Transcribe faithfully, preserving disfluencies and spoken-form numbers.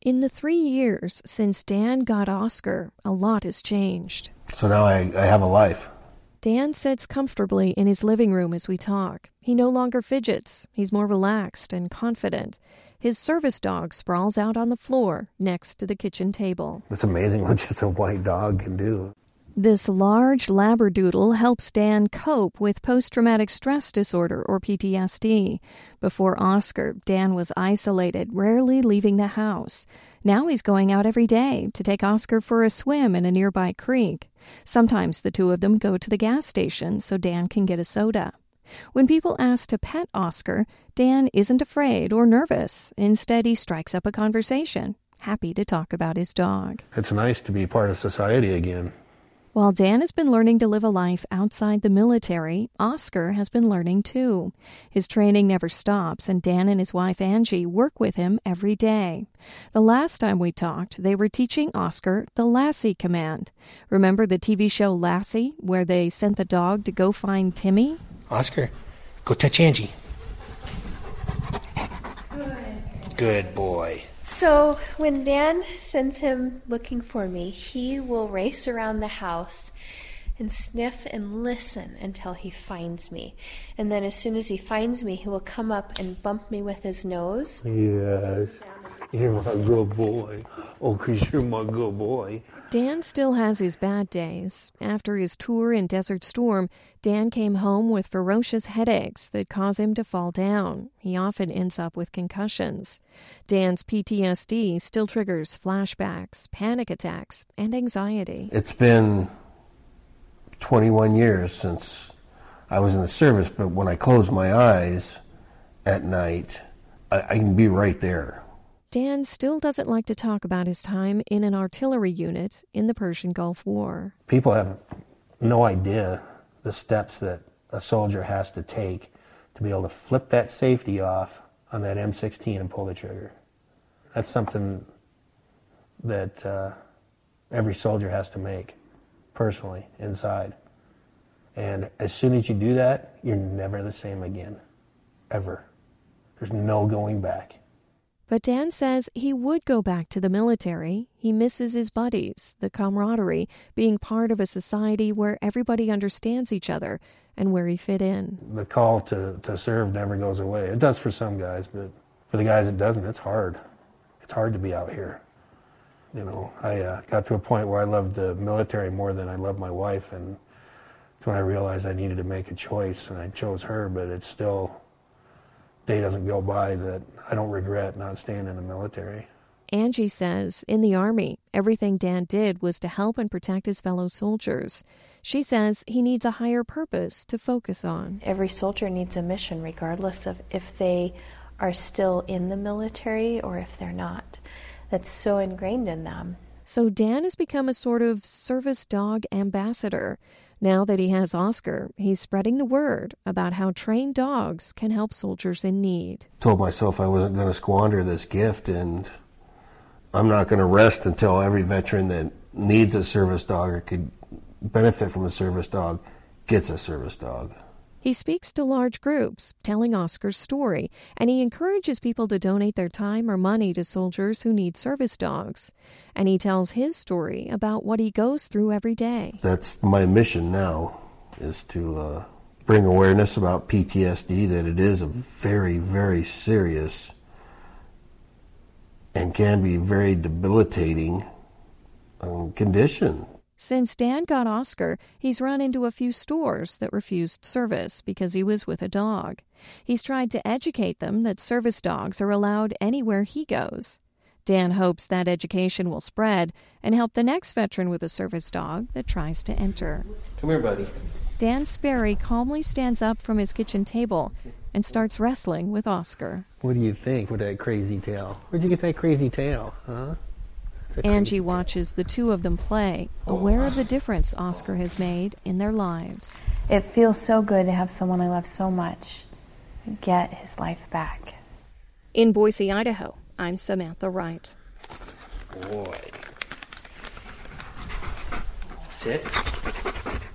In the three years since Dan got Oscar, a lot has changed. So now I, I have a life. Dan sits comfortably in his living room as we talk. He no longer fidgets. He's more relaxed and confident. His service dog sprawls out on the floor next to the kitchen table. It's amazing what just a white dog can do. This large Labradoodle helps Dan cope with post-traumatic stress disorder, or P T S D. Before Oscar, Dan was isolated, rarely leaving the house. Now he's going out every day to take Oscar for a swim in a nearby creek. Sometimes the two of them go to the gas station so Dan can get a soda. When people ask to pet Oscar, Dan isn't afraid or nervous. Instead, he strikes up a conversation, happy to talk about his dog. It's nice to be part of society again. While Dan has been learning to live a life outside the military, Oscar has been learning too. His training never stops, and Dan and his wife Angie work with him every day. The last time we talked, they were teaching Oscar the Lassie command. Remember the T V show Lassie, where they sent the dog to go find Timmy? Oscar, go touch Angie. Good. Good boy. So when Dan sends him looking for me, he will race around the house and sniff and listen until he finds me. And then as soon as he finds me, he will come up and bump me with his nose. Yes, you're my good boy. Oh, because you're my good boy. Dan still has his bad days. After his tour in Desert Storm, Dan came home with ferocious headaches that cause him to fall down. He often ends up with concussions. Dan's P T S D still triggers flashbacks, panic attacks, and anxiety. It's been twenty-one years since I was in the service, but when I close my eyes at night, I, I can be right there. Dan still doesn't like to talk about his time in an artillery unit in the Persian Gulf War. People have no idea the steps that a soldier has to take to be able to flip that safety off on that M sixteen and pull the trigger. That's something that uh, every soldier has to make, personally, inside. And as soon as you do that, you're never the same again, ever. There's no going back. But Dan says he would go back to the military. He misses his buddies, the camaraderie, being part of a society where everybody understands each other and where he fit in. The call to, to serve never goes away. It does for some guys, but for the guys it doesn't, it's hard. It's hard to be out here. You know, I uh, got to a point where I loved the military more than I loved my wife, and that's when I realized I needed to make a choice, and I chose her, but it's still... day doesn't go by that I don't regret not staying in the military. Angie says in the Army, everything Dan did was to help and protect his fellow soldiers. She says he needs a higher purpose to focus on. Every soldier needs a mission, regardless of if they are still in the military or if they're not. That's so ingrained in them. So Dan has become a sort of service dog ambassador. Now that he has Oscar, he's spreading the word about how trained dogs can help soldiers in need. Told myself I wasn't going to squander this gift, and I'm not going to rest until every veteran that needs a service dog or could benefit from a service dog gets a service dog. He speaks to large groups, telling Oscar's story, and he encourages people to donate their time or money to soldiers who need service dogs. And he tells his story about what he goes through every day. That's my mission now, is to uh, bring awareness about P T S D, that it is a very, very serious and can be very debilitating um, condition. Since Dan got Oscar, he's run into a few stores that refused service because he was with a dog. He's tried to educate them that service dogs are allowed anywhere he goes. Dan hopes that education will spread and help the next veteran with a service dog that tries to enter. Come here, buddy. Dan Sperry calmly stands up from his kitchen table and starts wrestling with Oscar. What do you think with that crazy tail? Where'd you get that crazy tail, huh? Angie watches the two of them play, aware of the difference Oscar has made in their lives. It feels so good to have someone I love so much get his life back. In Boise, Idaho, I'm Samantha Wright. Boy. Sit.